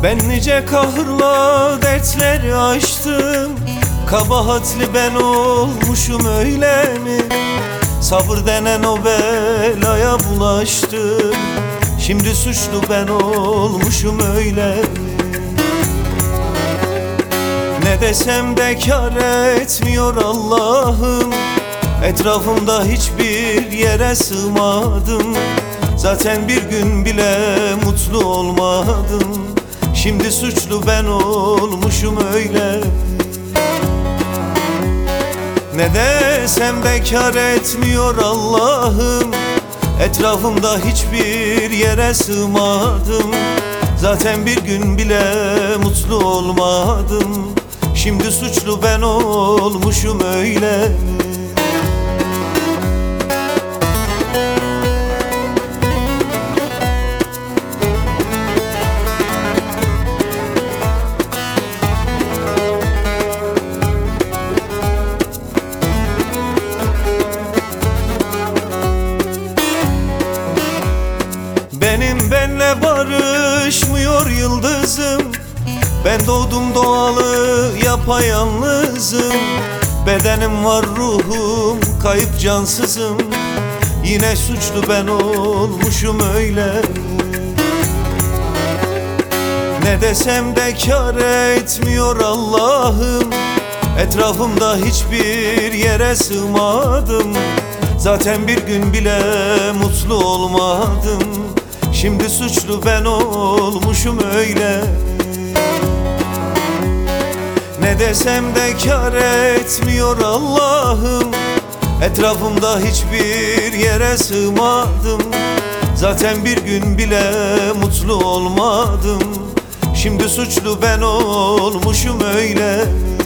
Ben nice kahırla dertleri aştım, kabahatli ben olmuşum öyle mi? Sabır denen o belaya bulaştım, şimdi suçlu ben olmuşum öyle mi? Ne desem de kâr etmiyor Allah'ım, etrafımda hiçbir yere sığmadım. Zaten bir gün bile mutlu olmadım, şimdi suçlu ben olmuşum öyle mi? Ne desem de kâr etmiyor Allah'ım, etrafımda hiçbir yere sığmadım. Zaten bir gün bile mutlu olmadım, şimdi suçlu ben olmuşum öyle mi? Benim benle barışmıyor yıldızım, ben doğdum doğalı yapayalnızım. Bedenim var, ruhum kayıp, cansızım, yine suçlu ben olmuşum öyle. Ne desem de kâr etmiyor Allah'ım, etrafımda hiçbir yere sığmadım. Zaten bir gün bile mutlu olmadım, şimdi suçlu ben olmuşum öyle. Ne desem de kâr etmiyor Allah'ım, etrafımda hiçbir yere sığmadım. Zaten bir gün bile mutlu olmadım, şimdi suçlu ben olmuşum öyle.